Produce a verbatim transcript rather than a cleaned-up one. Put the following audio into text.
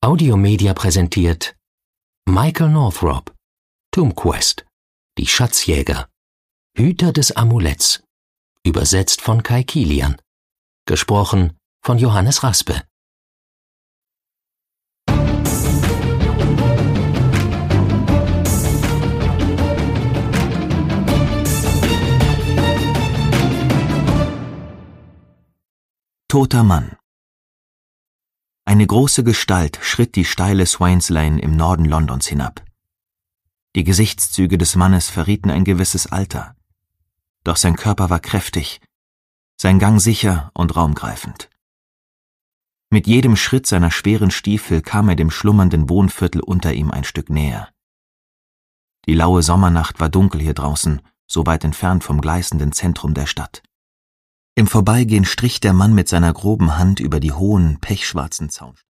Audiomedia präsentiert Michael Northrop, Tomb Quest, die Schatzjäger, Hüter des Amuletts, übersetzt von Kai Kilian, gesprochen von Johannes Raspe. Toter Mann. Eine große Gestalt schritt die steile Swains Lane im Norden Londons hinab. Die Gesichtszüge des Mannes verrieten ein gewisses Alter, doch sein Körper war kräftig, sein Gang sicher und raumgreifend. Mit jedem Schritt seiner schweren Stiefel kam er dem schlummernden Wohnviertel unter ihm ein Stück näher. Die laue Sommernacht war dunkel hier draußen, so weit entfernt vom gleißenden Zentrum der Stadt. Im Vorbeigehen strich der Mann mit seiner groben Hand über die hohen, pechschwarzen Zaun.